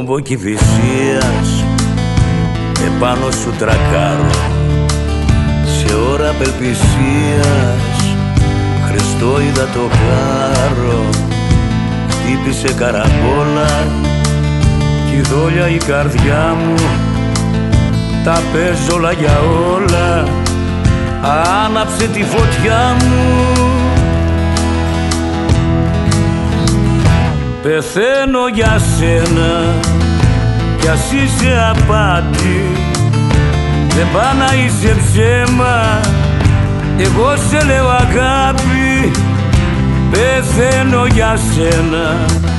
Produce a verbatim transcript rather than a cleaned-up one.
κόμπο Κηφισίας επάνω σου τρακάρω, σε ώρα απελπισίας Χριστό είδα το χάρο. Χτύπησε καρακόλα κι η δόλια η καρδιά μου, τα παίζω όλα για όλα, άναψε τη φωτιά μου. Πεθαίνω για σένα κι ας είσαι απάτη, δεν πά να είσαι ψέμα, εγώ σε λέω αγάπη. Πεθαίνω για σένα